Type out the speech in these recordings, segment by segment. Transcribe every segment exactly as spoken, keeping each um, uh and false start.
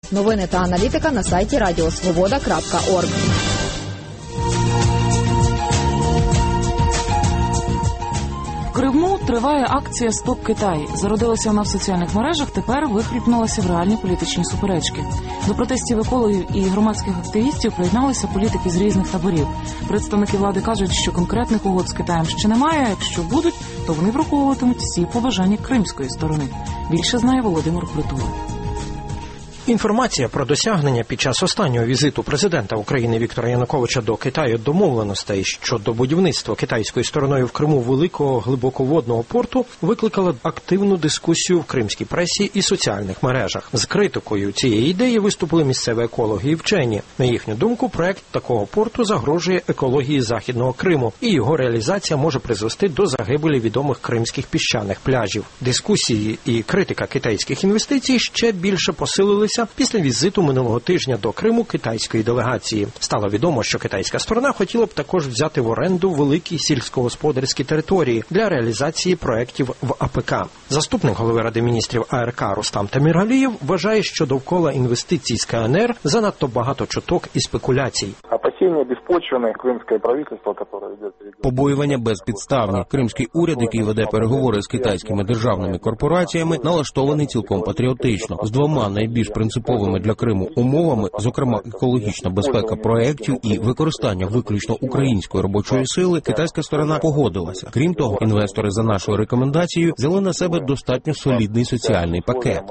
Новини та аналітика на сайті радіосвобода крапка орг. В Криму триває акція «Стоп Китай». Зародилася вона в соціальних мережах, тепер викріпнулася в реальні політичні суперечки. До протестів екологів і громадських активістів приєдналися політики з різних таборів. Представники влади кажуть, що конкретних угод з Китаєм ще немає, а якщо будуть, то вони враховуватимуть всі побажання кримської сторони. Більше знає Володимир Притула. Інформація про досягнення під час останнього візиту президента України Віктора Януковича до Китаю домовленостей щодо будівництва китайською стороною в Криму великого глибоководного порту викликала активну дискусію в кримській пресі і соціальних мережах. З критикою цієї ідеї виступили місцеві екологи і вчені. На їхню думку, проект такого порту загрожує екології Західного Криму, і його реалізація може призвести до загибелі відомих кримських піщаних пляжів. Дискусії і критика китайських інвестицій ще більше посилилися після візиту минулого тижня до Криму китайської делегації. Стало відомо, що китайська сторона хотіла б також взяти в оренду великі сільськогосподарські території для реалізації проєктів в АПК. Заступник голови Ради міністрів АРК Рустам Таміргалієв вважає, що довкола інвестицій з КНР занадто багато чуток і спекуляцій. Опасіння безпочвені, кримське правительство, яке веде... Побоювання безпідставні. Кримський уряд, який веде переговори з китайськими державними корпораціями, налаштований цілком патріотично, з двома найбільш принциповими для Криму умовами, зокрема екологічна безпека проєктів і використання виключно української робочої сили, китайська сторона погодилася. Крім того, інвестори за нашою рекомендацією взяли на себе достатньо солідний соціальний пакет.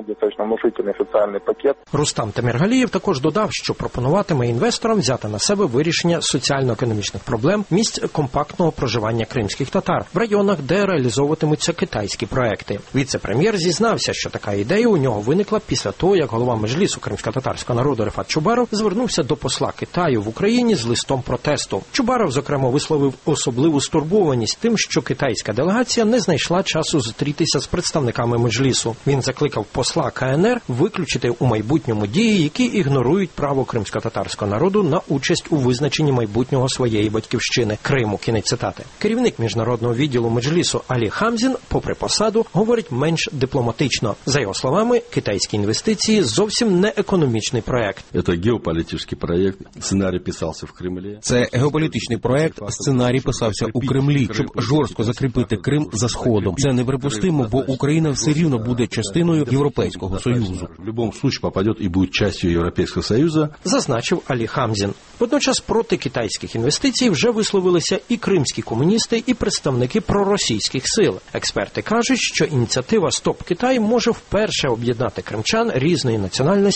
Рустам Таміргалієв також додав, що пропонуватиме інвесторам взяти на себе вирішення соціально-економічних проблем місць компактного проживання кримських татар в районах, де реалізовуватимуться китайські проекти. Віце-прем'єр зізнався, що така ідея у нього виникла після того, як голова Меджлісу кримсько-татарського народу Рефат Чубаров звернувся до посла Китаю в Україні з листом протесту. Чубаров, зокрема, висловив особливу стурбованість тим, що китайська делегація не знайшла часу зустрітися з представниками Меджлісу. Він закликав посла КНР виключити у майбутньому дії, які ігнорують право кримсько-татарського народу на участь у визначенні майбутнього своєї батьківщини – Криму. Кінець цитати. Керівник міжнародного відділу Меджлісу Алі Хамзін, попри посаду, говорить менш дипломатично. За його словами, китайські інвестиції зовсім не економічний проект. Це геополітичний проект. Сценарій писався в Кремлі. Це геополітичний проект. Сценарій писався у Кремлі, щоб жорстко закріпити Крим за Сходом. Це неприпустимо, бо Україна все рівно буде частиною Європейського Союзу. В будь-якому випадку попаде і буде частиною Європейського Союзу, зазначив Алі Хамзін. Водночас проти китайських інвестицій вже висловилися і кримські комуністи, і представники проросійських сил. Експерти кажуть, що ініціатива «Стоп Китай» може вперше об'єднати кримчан різної національності